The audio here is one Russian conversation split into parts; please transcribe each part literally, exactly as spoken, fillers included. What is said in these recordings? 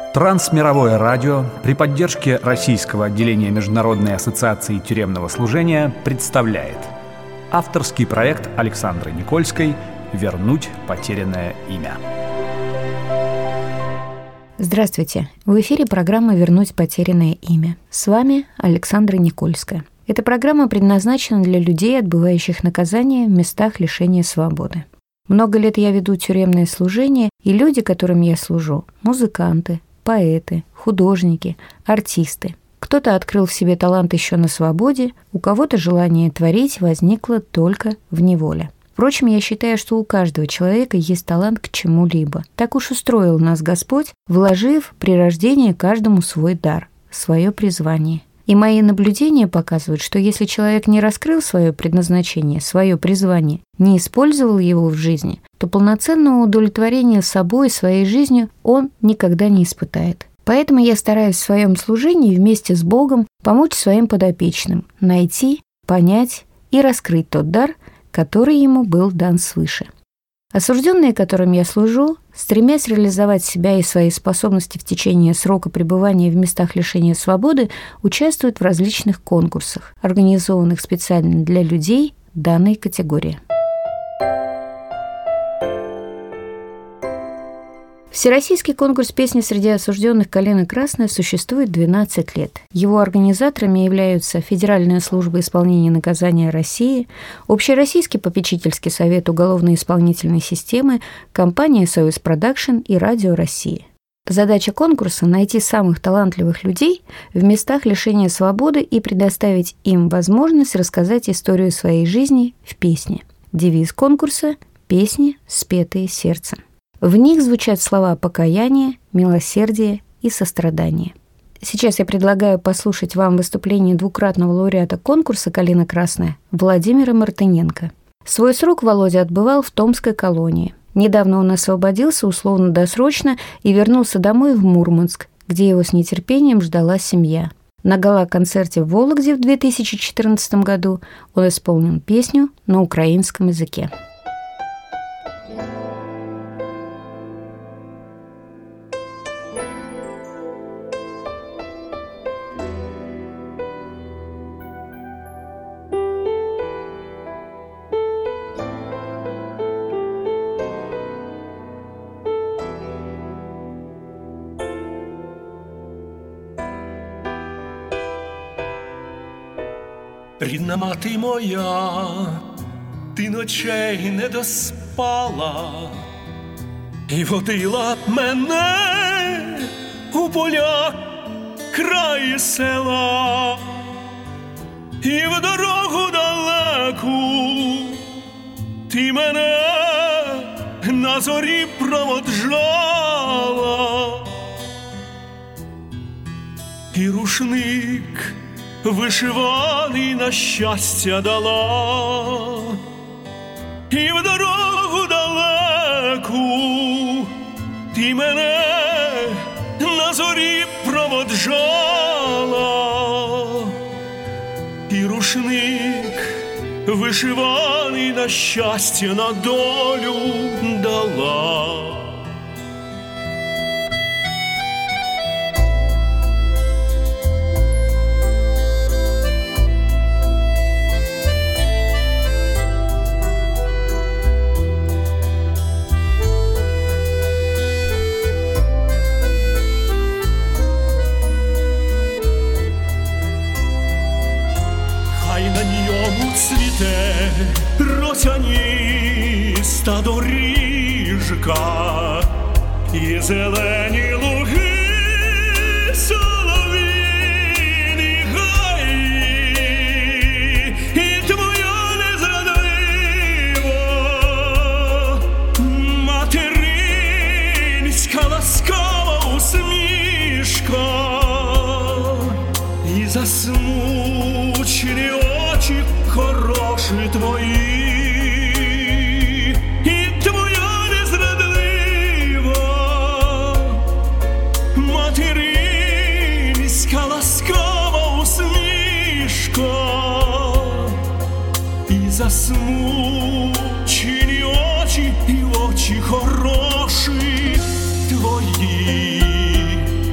Трансмировое радио при поддержке Российского отделения Международной ассоциации тюремного служения представляет авторский проект Александры Никольской «Вернуть потерянное имя». Здравствуйте! В эфире программа «Вернуть потерянное имя». С вами Александра Никольская. Эта программа предназначена для людей, отбывающих наказание в местах лишения свободы. Много лет я веду тюремное служение, и люди, которым я служу – музыканты, поэты, художники, артисты. Кто-то открыл в себе талант еще на свободе, у кого-то желание творить возникло только в неволе. Впрочем, я считаю, что у каждого человека есть талант к чему-либо. Так уж устроил нас Господь, вложив при рождении каждому свой дар, свое призвание. И мои наблюдения показывают, что если человек не раскрыл свое предназначение, свое призвание, не использовал его в жизни, то полноценного удовлетворения собой и своей жизнью он никогда не испытает. Поэтому я стараюсь в своем служении вместе с Богом помочь своим подопечным найти, понять и раскрыть тот дар, который ему был дан свыше. Осужденные, которым я служу, стремясь реализовать себя и свои способности в течение срока пребывания в местах лишения свободы, участвуют в различных конкурсах, организованных специально для людей данной категории. Всероссийский конкурс песни среди осужденных «Калина Красная» существует двенадцать лет. Его организаторами являются Федеральная служба исполнения наказания России, Общероссийский попечительский совет уголовно-исполнительной системы, компания «Союз Продакшн» и Радио России. Задача конкурса – найти самых талантливых людей в местах лишения свободы и предоставить им возможность рассказать историю своей жизни в песне. Девиз конкурса – «Песни, спетые сердцем». В них звучат слова покаяния, милосердия и сострадания. Сейчас я предлагаю послушать вам выступление двукратного лауреата конкурса «Калина Красная» Владимира Мартыненко. Свой срок Володя отбывал в Томской колонии. Недавно он освободился условно-досрочно и вернулся домой в Мурманск, где его с нетерпением ждала семья. На гала-концерте в Вологде в две тысячи четырнадцатом году он исполнил песню на украинском языке. Рідна мати моя, ти ночей не доспала і водила мене у поля край села, і в дорогу далеку ти мене на зорі проводжала, і рушник вишиваний на щастя дала, і в дорогу далеку ти мене на зорі проводжала, і рушник вишиваний на щастя на долю дала. Цвіте росяніста доріжка і зелені луги, солов'їні гаї, і твоя незрадлива материнська ласкава усмішка, і засмучені очі хороші твої, і твоя незрадлива материнська ласкава усмішка, і засмучені очі, і очі хороші твої.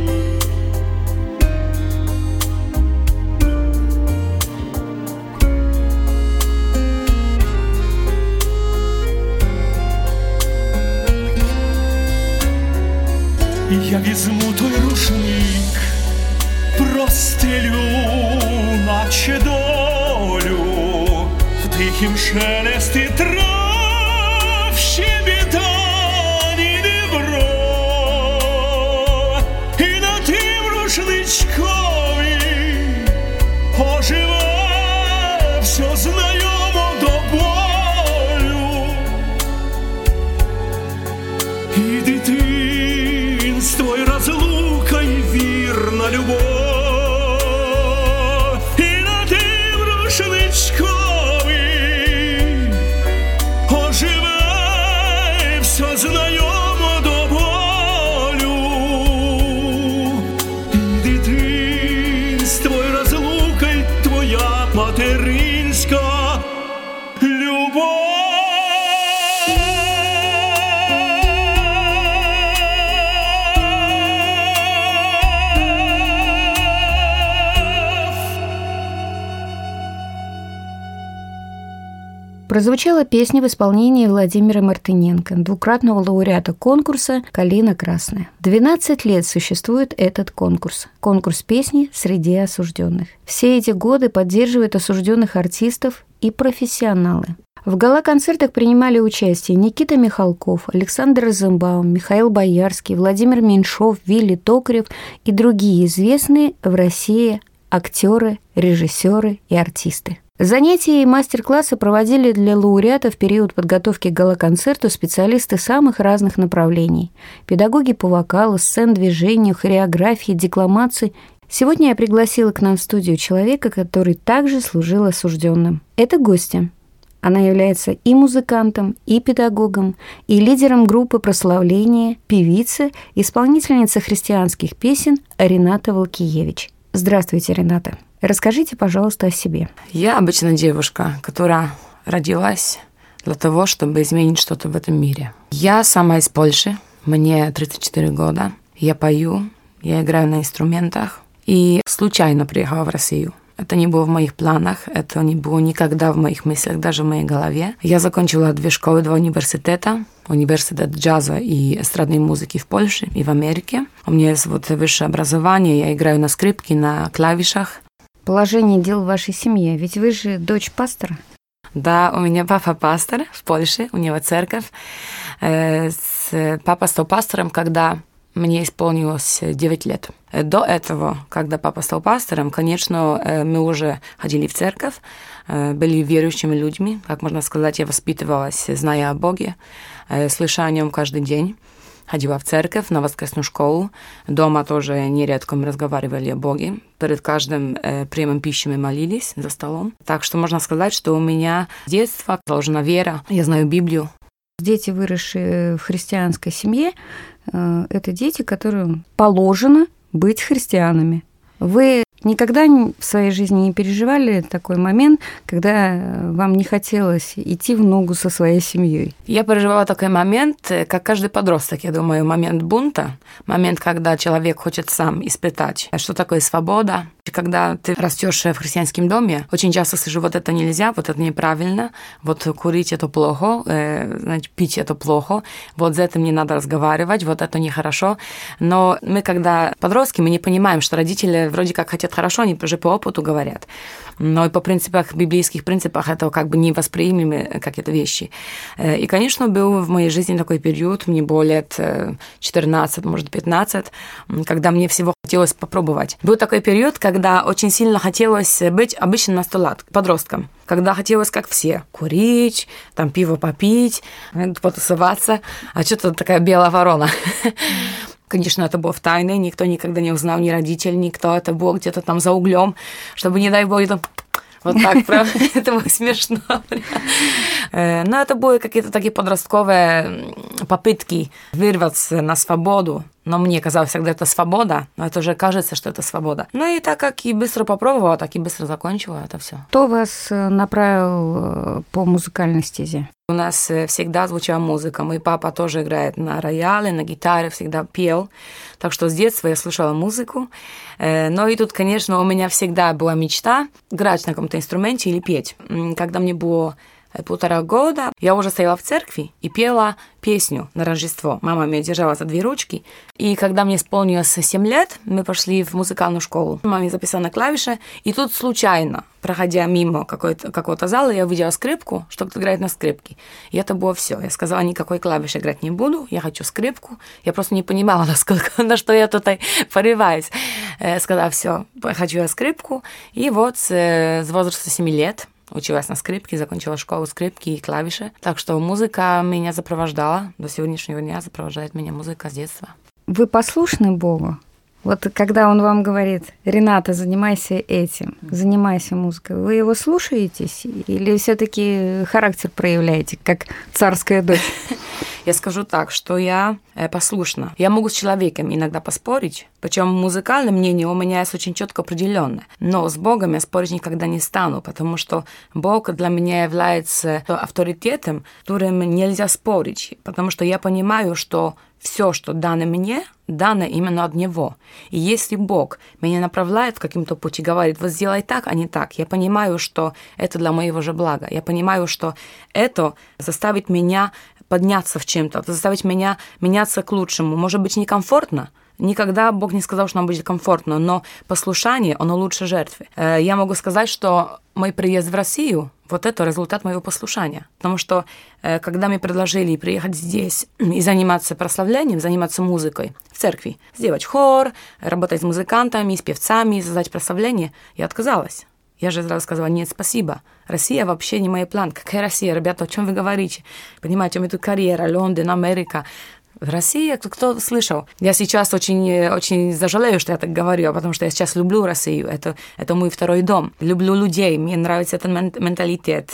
я візьму той рушник, простелю, наче долю, в тихім шелесті трав щебетані дібро, і на тим рушничкові оживе все знайомо до болю, і дитинство, і розлука, і вірна любов, і на тим рушничкові оживе все знайомо до болю, і дитинство, і розлука, і твоя материнська любов. Прозвучала песня в исполнении Владимира Мартыненко, двукратного лауреата конкурса «Калина красная». двенадцать лет существует этот конкурс. Конкурс песни среди осужденных. Все эти годы поддерживает осужденных артистов и профессионалы. В гала-концертах принимали участие Никита Михалков, Александр Розенбаум, Михаил Боярский, Владимир Меньшов, Вилли Токарев и другие известные в России актеры, режиссеры и артисты. Занятия и мастер-классы проводили для лауреатов в период подготовки к гала-концерту специалисты самых разных направлений. Педагоги по вокалу, сцен-движению, хореографии, декламации. Сегодня я пригласила к нам в студию человека, который также служил осужденным. Это гостья. Она является и музыкантом, и педагогом, и лидером группы прославления, певица, исполнительница христианских песен Рената Волкиевич. Здравствуйте, Рената. Расскажите, пожалуйста, о себе. Я обычная девушка, которая родилась для того, чтобы изменить что-то в этом мире. Я сама из Польши, мне тридцать четыре года. Я пою, я играю на инструментах и случайно приехала в Россию. Это не было в моих планах, это не было никогда в моих мыслях, даже в моей голове. Я закончила две школы, два университета. Университет джаза и эстрадной музыки в Польше и в Америке. У меня есть вот высшее образование, я играю на скрипке, на клавишах. Положение дел в вашей семье, ведь вы же дочь пастора. Да, у меня папа пастор в Польше, у него церковь. Папа стал пастором, когда мне исполнилось девять лет. До этого, когда папа стал пастором, конечно, мы уже ходили в церковь, были верующими людьми. Как можно сказать, я воспитывалась, зная о Боге, слыша о нем каждый день. Ходила в церковь, на воскресную школу. Дома тоже нередко мы разговаривали о Боге. Перед каждым э, приемом пищи мы молились за столом. Так что можно сказать, что у меня с детства заложена вера. Я знаю Библию. Дети, выросшие в христианской семье, э, это дети, которым положено быть христианами. Вы никогда в своей жизни не переживали такой момент, когда вам не хотелось идти в ногу со своей семьей? Я переживала такой момент, как каждый подросток, я думаю, момент бунта, момент, когда человек хочет сам испытать, что такое свобода. Когда ты растешь в христианском доме, очень часто слышу, вот это нельзя, вот это неправильно, вот курить это плохо, э, значит, пить это плохо, вот за это не надо разговаривать, вот это нехорошо. Но мы, когда подростки, мы не понимаем, что родители вроде как хотят хорошо, они уже по опыту говорят. Но и по принципах, библейских принципах это как бы невосприимлемы какие-то вещи. И, конечно, был в моей жизни такой период, мне было лет четырнадцать, может, пятнадцать, когда мне всего хотелось попробовать. Был такой период, когда очень сильно хотелось быть обычным настолаткой, подростком. Когда хотелось, как все, курить, там пиво попить, потусоваться, а что-то такая белая ворона. Конечно, это было в тайне, никто никогда не узнал, ни родитель, никто. Это было где-то там за углем, чтобы, не дай бог, там... Вот так, правда? Это было смешно. Но это были какие-то такие подростковые попытки вырваться на свободу. Но мне казалось всегда, это свобода, но это уже кажется, что это свобода. Ну и так как и быстро попробовала, так и быстро закончила это все. Кто вас направил по музыкальной стезе? У нас всегда звучала музыка. Мой папа тоже играет на рояле, на гитаре, всегда пел. Так что с детства я слушала музыку. Но и тут, конечно, у меня всегда была мечта играть на каком-то инструменте или петь. Когда мне было полтора года я уже стояла в церкви и пела песню на Рождество. Мама меня держала за две ручки. И когда мне исполнилось семь лет, мы пошли в музыкальную школу. Мама записала на клавиши. И тут случайно, проходя мимо какой-то, какого-то зала, я увидела скрипку, что кто-то играет на скрипке. И это было все. Я сказала, никакой клавиши играть не буду, я хочу скрипку. Я просто не понимала, насколько, на что я тут порываюсь. Сказала, все, хочу я скрипку. И вот с возраста семи лет училась на скрипке, закончила школу скрипки и клавиши. Так что музыка меня сопровождала. До сегодняшнего дня сопровождает меня музыка с детства. Вы послушны Богу? Вот когда Он вам говорит: Рената, занимайся этим, занимайся музыкой, вы его слушаетесь или все-таки характер проявляете, как царская дочь? Я скажу так, что я послушна. Я могу с человеком иногда поспорить, причем музыкальное мнение у меня есть очень четко определенное. Но с Богом я спорить никогда не стану, потому что Бог для меня является авторитетом, которым нельзя спорить, потому что я понимаю, что все, что дано мне, дано именно от Него. И если Бог меня направляет в каким-то пути, говорит, вот сделай так, а не так, я понимаю, что это для моего же блага. Я понимаю, что это заставит меня подняться в чем-то, заставить меня меняться к лучшему. Может быть, некомфортно. Никогда Бог не сказал, что нам будет комфортно, но послушание, оно лучше жертвы. Я могу сказать, что мой приезд в Россию, вот это результат моего послушания. Потому что, когда мне предложили приехать здесь и заниматься прославлением, заниматься музыкой в церкви, сделать хор, работать с музыкантами, с певцами, создать прославление, я отказалась. Я же сразу сказала, нет, спасибо. Россия вообще не мой план. Какая Россия, ребята, о чем вы говорите? Понимаете, у меня тут карьера, Лондон, Америка. В России, кто, кто слышал? Я сейчас очень, очень сожалею, что я так говорю, потому что я сейчас люблю Россию. Это, это мой второй дом. Люблю людей, мне нравится этот менталитет.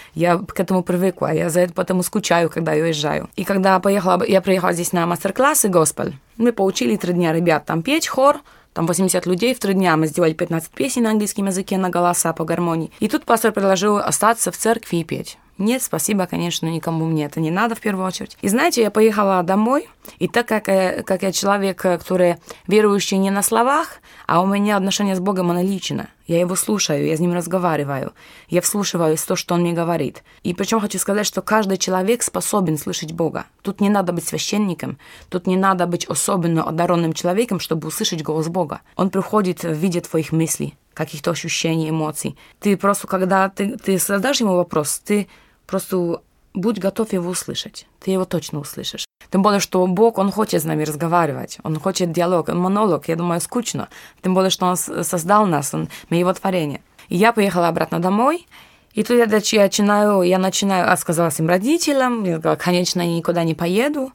Я к этому привыкла, я за это потому скучаю, когда я уезжаю. И когда поехала, я приехала здесь на мастер-классы госпель, мы поучили три дня ребят там петь, хор. Там восемьдесят людей в три дня. Мы сделали пятнадцать песен на английском языке, на голоса, по гармонии. И тут пастор предложил остаться в церкви и петь. Нет, спасибо, конечно, никому мне это не надо в первую очередь. И знаете, я поехала домой, и так как я, как я человек, который верующий не на словах, а у меня отношение с Богом, оно лично. Я его слушаю, я с ним разговариваю, я вслушиваюсь в то, что он мне говорит. И причем хочу сказать, что каждый человек способен слышать Бога. Тут не надо быть священником, тут не надо быть особенно одаренным человеком, чтобы услышать голос Бога. Он приходит в виде твоих мыслей, каких-то ощущений, эмоций. Ты просто, когда ты, ты задашь ему вопрос, ты просто будь готов его услышать. Ты его точно услышишь. Тем более, что Бог, Он хочет с нами разговаривать. Он хочет диалог, Он монолог. Я думаю, скучно. Тем более, что Он создал нас, он, мы Его творение. И я поехала обратно домой. И тут я начинаю, я начинаю, отказала своим родителям. Я сказала, конечно, я никуда не поеду.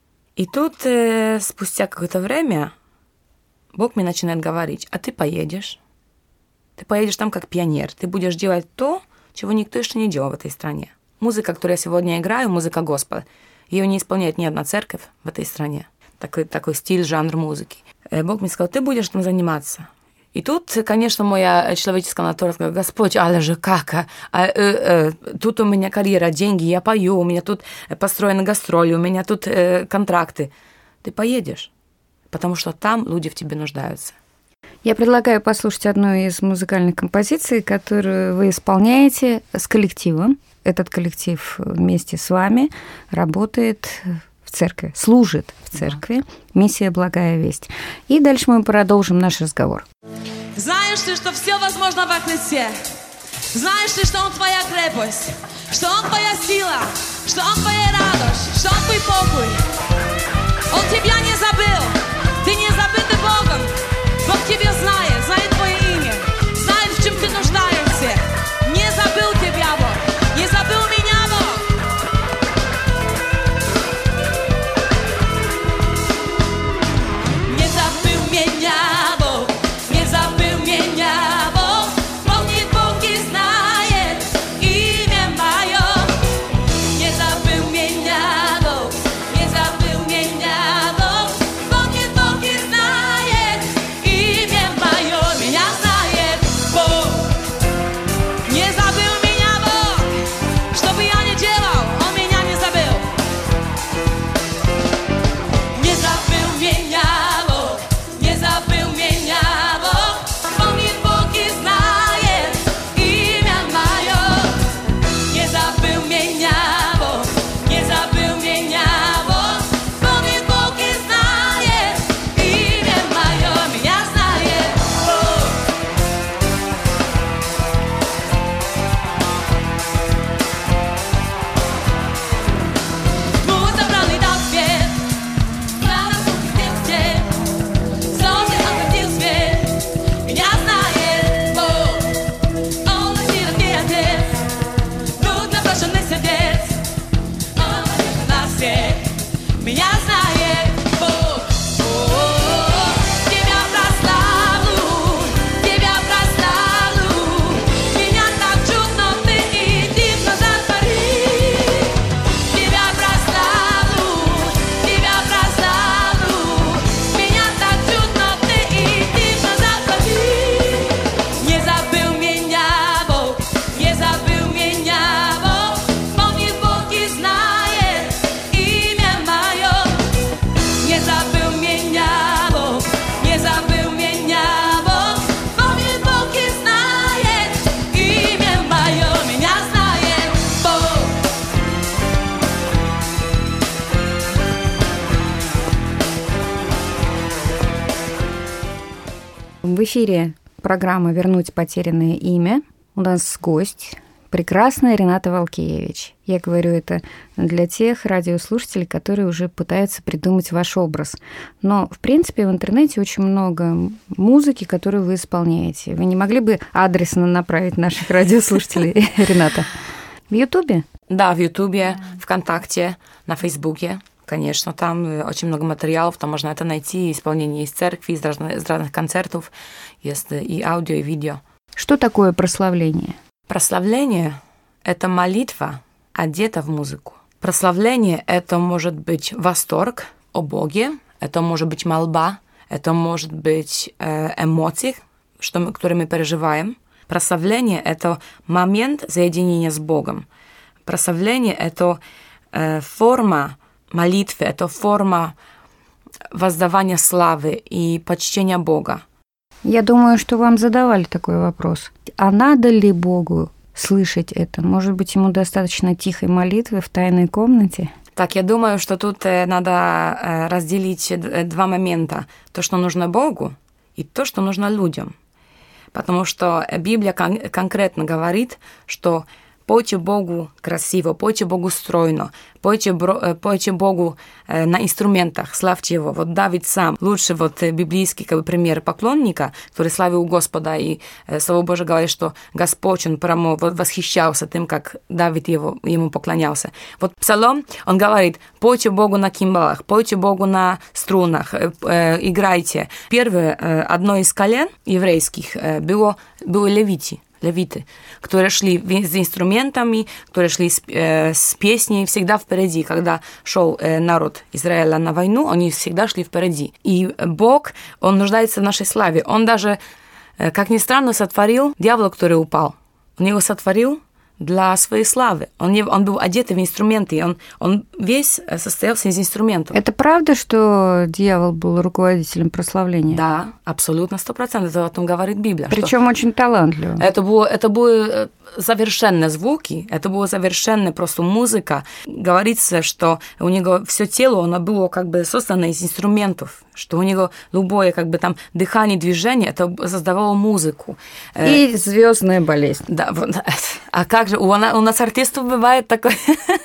И тут э, спустя какое-то время Бог мне начинает говорить, а ты поедешь. Ты поедешь там как пионер. Ты будешь делать то, чего никто еще не делал в этой стране. Музыка, которую я сегодня играю, музыка госпел, ее не исполняет ни одна церковь в этой стране. Такой, такой стиль, жанр музыки. Бог мне сказал, ты будешь там заниматься. И тут, конечно, моя человеческая натура сказала, Господь, але же как? А, а, э, э, тут у меня карьера, деньги, я пою, у меня тут построены гастроли, у меня тут э, контракты. Ты поедешь, потому что там люди в тебе нуждаются. Я предлагаю послушать одну из музыкальных композиций, которую вы исполняете с коллективом. Этот коллектив вместе с вами работает в церкви, служит в церкви. Миссия «Благая весть». И дальше мы продолжим наш разговор. Знаешь ты, что все возможно во Христе? Знаешь ты, что Он твоя крепость? Что Он твоя сила? Что Он твоя радость? Что Он твой покой? Он тебя не забыл. Ты не забытый Богом. Бог тебя знает, знает твое имя, знает, в чем ты нуждаешься. Не забыл тебя Бог, не забыл меня Бог. Не забыл меня Бог, не забыл меня Бог. Помнит Бог и знает имя мое. Не забыл меня Бог, не забыл меня Бог. меня Бог, не забыл меня Бог. Помнит Бог и знает, имя мое меня знает Бог. В эфире программа «Вернуть потерянное имя». У нас гость, прекрасная Рената Волкиевич. Я говорю это для тех радиослушателей, которые уже пытаются придумать ваш образ. Но, в принципе, в интернете очень много музыки, которую вы исполняете. Вы не могли бы адресно направить наших радиослушателей, Рената? В Ютубе? Да, в Ютубе, ВКонтакте, на Фейсбуке. Конечно, там очень много материалов, там можно это найти, исполнение из церкви, из разных, из разных концертов, есть и аудио, и видео. Что такое прославление? Прославление – это молитва, одета в музыку. Прославление – это может быть восторг о Боге, это может быть мольба, это может быть эмоции, что мы, которые мы переживаем. Прославление – это момент соединения с Богом. Прославление – это форма молитвы, это форма воздавания славы и почтения Бога. Я думаю, что вам задавали такой вопрос. А надо ли Богу слышать это? Может быть, ему достаточно тихой молитвы в тайной комнате? Так, я думаю, что тут надо разделить два момента. То, что нужно Богу, и то, что нужно людям. Потому что Библия кон- конкретно говорит, что пойте Богу красиво, пойте Богу стройно, пойте, пойте Богу на инструментах, славьте Его. Вот Давид сам, лучший вот библейский как бы, пример поклонника, который славил Господа, и Слово Божие говорит, что Господь, Он прямо восхищался тем, как Давид его, ему поклонялся. Вот Псалом, он говорит, пойте Богу на кимбалах, пойте Богу на струнах, играйте. Первое, одно из колен еврейских было, было левити. Левиты, которые шли с инструментами, которые шли с, э, с песней, всегда впереди. Когда шел э, народ Израиля на войну, они всегда шли впереди. И Бог, Он нуждается в нашей славе. Он даже, э, как ни странно, сотворил дьявола, который упал. Он его сотворил для своей славы. Он, не, он был одет в инструменты, он, он весь состоялся из инструментов. Это правда, что дьявол был руководителем прославления? Да, абсолютно, сто процентов. Это о том говорит Библия. Причем очень талантливо. Это было, это были совершенные звуки, это была совершенная просто музыка. Говорится, что у него все тело, оно было как бы создано из инструментов, что у него любое как бы там дыхание, движение, это создавало музыку. И звездная болезнь. Да, а как же, у, у нас артистов бывает такое,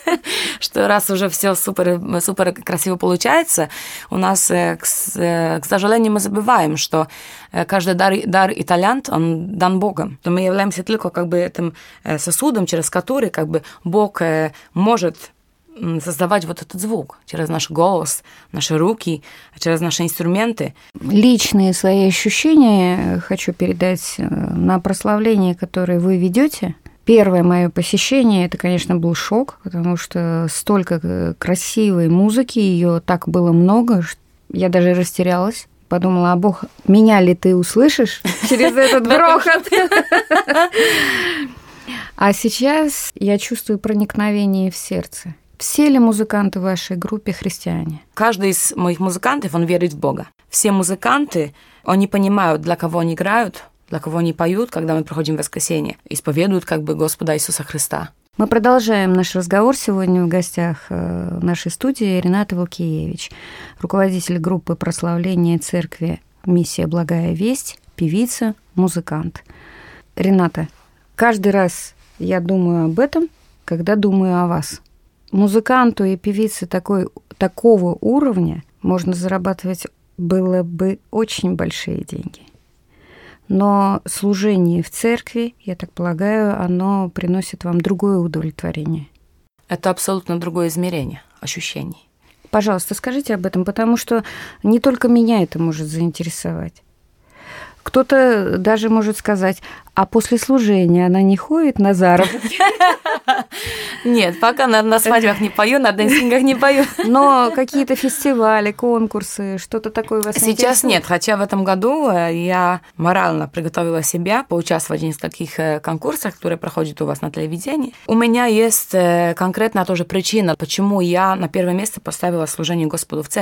что раз уже все супер, супер красиво получается, у нас, к, к сожалению, мы забываем, что каждый дар, дар и талант, он дан Богом. То мы являемся только как бы этим сосудом, через который как бы Бог может создавать вот этот звук через наш голос, наши руки, через наши инструменты. Личные свои ощущения хочу передать на прославление, которое вы ведете. Первое мое посещение, это, конечно, был шок, потому что столько красивой музыки, ее так было много, что я даже растерялась. Подумала, а Бог, меня ли ты услышишь через этот грохот? А сейчас я чувствую проникновение в сердце. Все ли музыканты в вашей группе христиане? Каждый из моих музыкантов, он верит в Бога. Все музыканты, они понимают, для кого они играют, для кого они поют, когда мы приходим в воскресенье, исповедуют как бы Господа Иисуса Христа. Мы продолжаем наш разговор. Сегодня в гостях нашей студии Рената Волкиевич, руководитель группы прославления церкви «Миссия Благая Весть», певица, музыкант. Рената, каждый раз я думаю об этом, когда думаю о вас. Музыканту и певице такой, такого уровня можно зарабатывать было бы очень большие деньги. Но служение в церкви, я так полагаю, оно приносит вам другое удовлетворение. Это абсолютно другое измерение ощущений. Пожалуйста, скажите об этом, потому что не только меня это может заинтересовать. Кто-то даже может сказать, а после служения она не ходит на заработки? Нет, пока на, на свадьбах не пою, на дэнсингах не пою. Но какие-то фестивали, конкурсы, что-то такое вас интересует? Сейчас нет, хотя в этом году я морально приготовила себя поучаствовать в нескольких конкурсах, которые проходят у вас на телевидении. У меня есть конкретная тоже причина, почему я на первое место поставила служение Господу в церкви.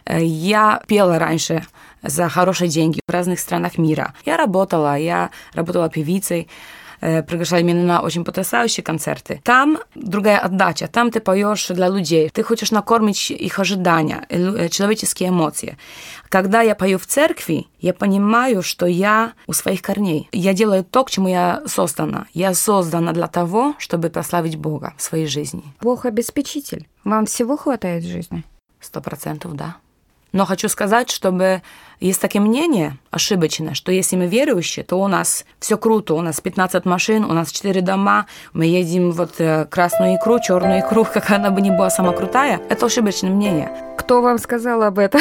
Я пела раньше за хорошие деньги в разных странах мира. Я работала, я работала певицей, приглашали меня на очень потрясающие концерты. Там другая отдача, там ты поешь для людей, ты хочешь накормить их ожидания, человеческие эмоции. Когда я пою в церкви, я понимаю, что я у своих корней. Я делаю то, к чему я создана. Я создана для того, чтобы прославить Бога в своей жизни. Бог обеспечитель. Вам всего хватает в жизни? Сто процентов, да. Но хочу сказать, чтобы есть такое мнение ошибочное, что если мы верующие, то у нас все круто, у нас пятнадцать машин, у нас четыре дома, мы едим вот красную икру, черную икру, какая она бы ни была сама крутая. Это ошибочное мнение. Кто вам сказал об этом?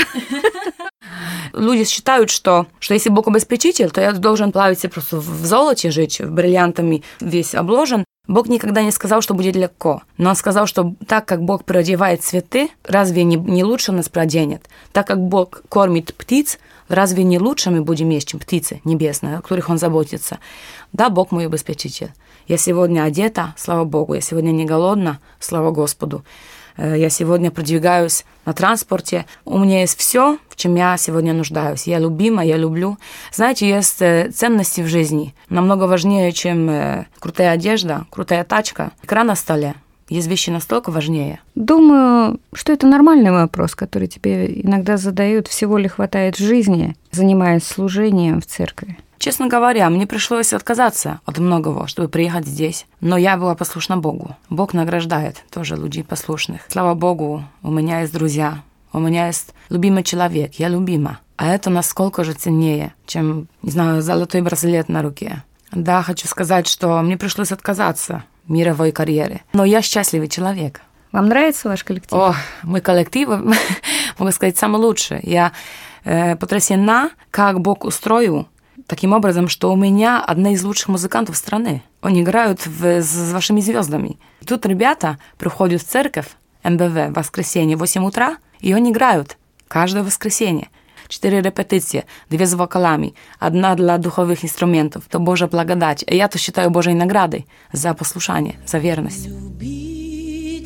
Люди считают, что, что если Бог обеспечитель, то я должен плавиться просто в золоте, жить, бриллиантами весь обложен. Бог никогда не сказал, что будет легко, но Он сказал, что так как Бог продевает цветы, разве не, не лучше нас проденет? Так как Бог кормит птиц, разве не лучше мы будем есть, чем птицы небесные, о которых Он заботится? Да, Бог мой обеспечитель. Я сегодня одета, слава Богу, я сегодня не голодна, слава Господу. Я сегодня продвигаюсь на транспорте. У меня есть все, в чем я сегодня нуждаюсь. Я любима, я люблю. Знаете, есть ценности в жизни намного важнее, чем крутая одежда, крутая тачка, экран на столе. Есть вещи настолько важнее. Думаю, что это нормальный вопрос, который тебе иногда задают. Всего ли хватает в жизни, занимаясь служением в церкви? Честно говоря, мне пришлось отказаться от многого, чтобы приехать здесь. Но я была послушна Богу. Бог награждает тоже людей послушных. Слава Богу, у меня есть друзья, у меня есть любимый человек, я любима. А это насколько же ценнее, чем, не знаю, золотой браслет на руке. Да, хочу сказать, что мне пришлось отказаться от мировой карьеры. Но я счастливый человек. Вам нравится ваш коллектив? О, мой коллектив, могу сказать, самый лучший. Я э, потрясена, как Бог устроил таким образом, что у меня одна из лучших музыкантов страны. Они играют в, с вашими звездами. Тут ребята приходят в церковь эм бэ вэ в воскресенье в восемь утра, и они играют каждое воскресенье. Четыре репетиции, две с вокалами, одна для духовых инструментов. Это Божья благодать. И я то считаю Божьей наградой за послушание, за верность. Любить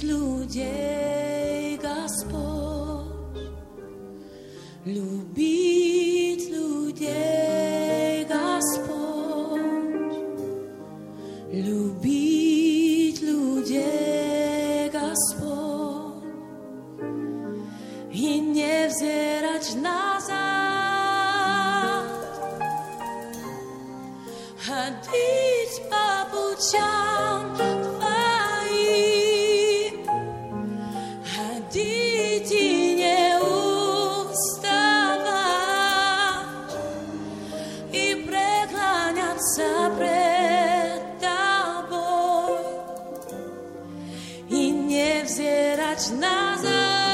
людей, Господь, любить людей, Господь, любить людей, Господь, и не взирать назад, ходить по путям Твоим, ходить и не уставать, и преклоняться пред Тобой, и не взирать назад.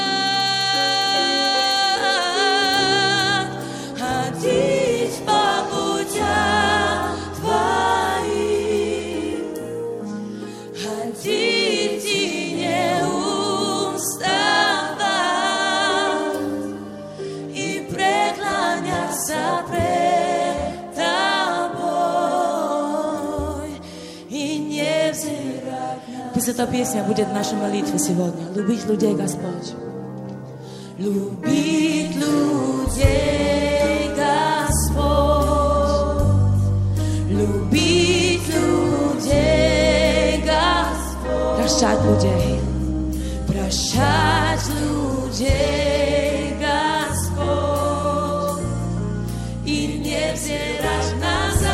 Пусть эта песня будет нашей молитвой сегодня. Любить людей, Господь. Любить людей, Господь. Любить людей, Господь. Прощать людей. Прощать людей, Господь. И не взирать назад.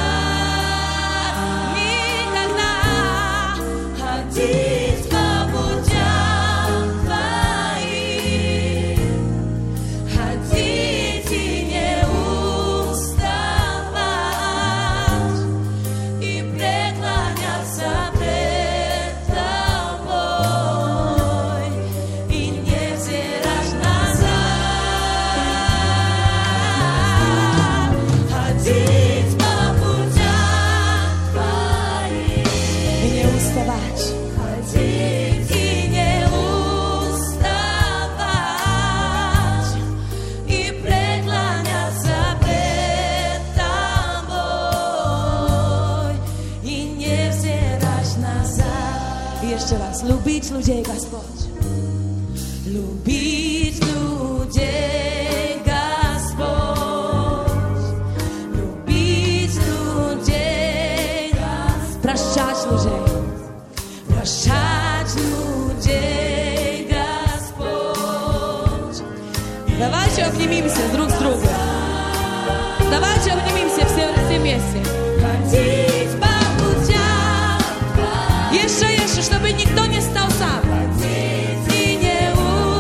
Ходить по путям Твоим, ходить и не уставать, и преклоняться пред Тобой, и не взирать назад. Ходить по путям Твоим и не уставать. Ходить и не уставать, и преклоняться пред Тобой, и не взирать назад. И еще раз. Любить людей, Господь. Любить людей. Давайте обнимемся друг с другом. Давайте обнимемся все, все вместе. Ходить по путям. Еще, еще, чтобы никто не стал сам. Ходить и не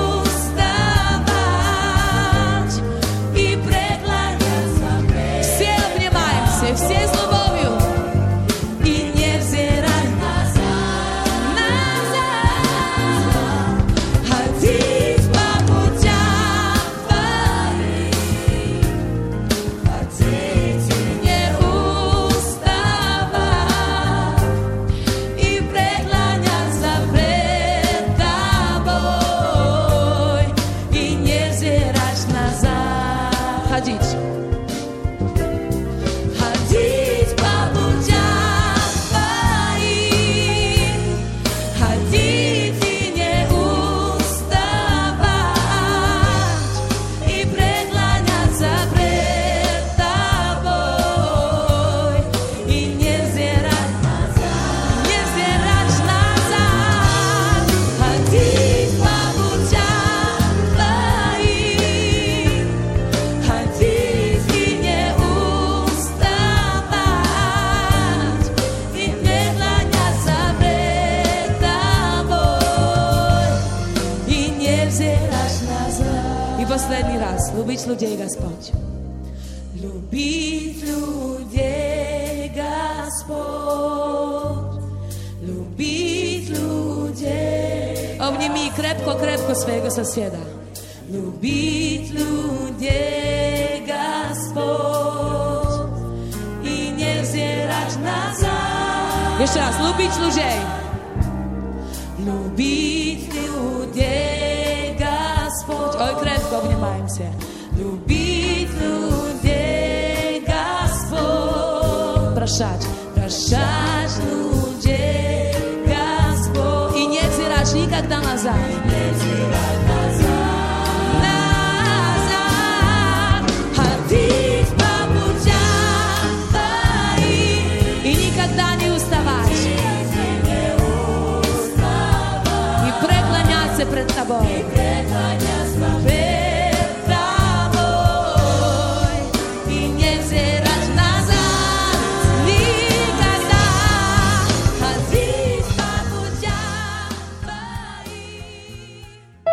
уставать. И преклоняться. Все обнимаемся, все с любовью. И не взирать назад. Назад. Ходить по путям твоим. Ходить и не уставать. И преклоняться пред тобой. И не взирать назад. Ходить. Ходить по путям твоим. Ходить и не уставать. И преклоняться пред тобой. И не взирать назад. Не взирать назад. Ходить по путям твоим. Ходить и не уставать. И преклоняться пред тобой. И не взирать назад. И последний раз. Любить людей, Господь. Любить людей, Господь. Любить людей. Обними крепко-крепко своего соседа. Любить людей, Господь. И не взирать назад. Еще раз. Любить людей. Любить людей, Господь. Ой, крепко обнимаемся. Любить людей, Господь. Прощать, прощать людей, Господь. И не взирать никогда назад. Не взирать назад. Ходить по путям твоим. И никогда не уставать. И преклоняться пред тобой. Пред тобой. И не взирать назад. Никогда. Ходить по путям твоим.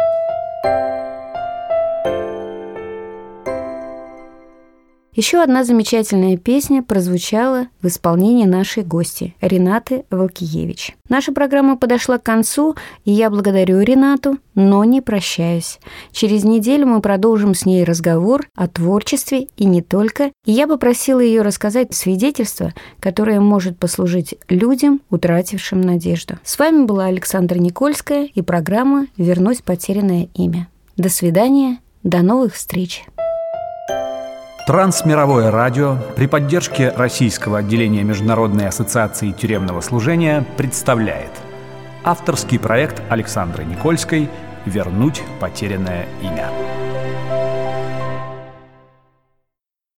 Еще одна замечательная песня прозвучала в исполнении нашей гости Ренаты Волкиевич. Наша программа подошла к концу, и я благодарю Ренату, но не прощаюсь. Через неделю мы продолжим с ней разговор о творчестве и не только. И я попросила ее рассказать свидетельство, которое может послужить людям, утратившим надежду. С вами была Александра Никольская и программа «Вернуть потерянное имя». До свидания, до новых встреч. Трансмировое радио при поддержке Российского отделения Международной ассоциации тюремного служения представляет авторский проект Александры Никольской «Вернуть потерянное имя».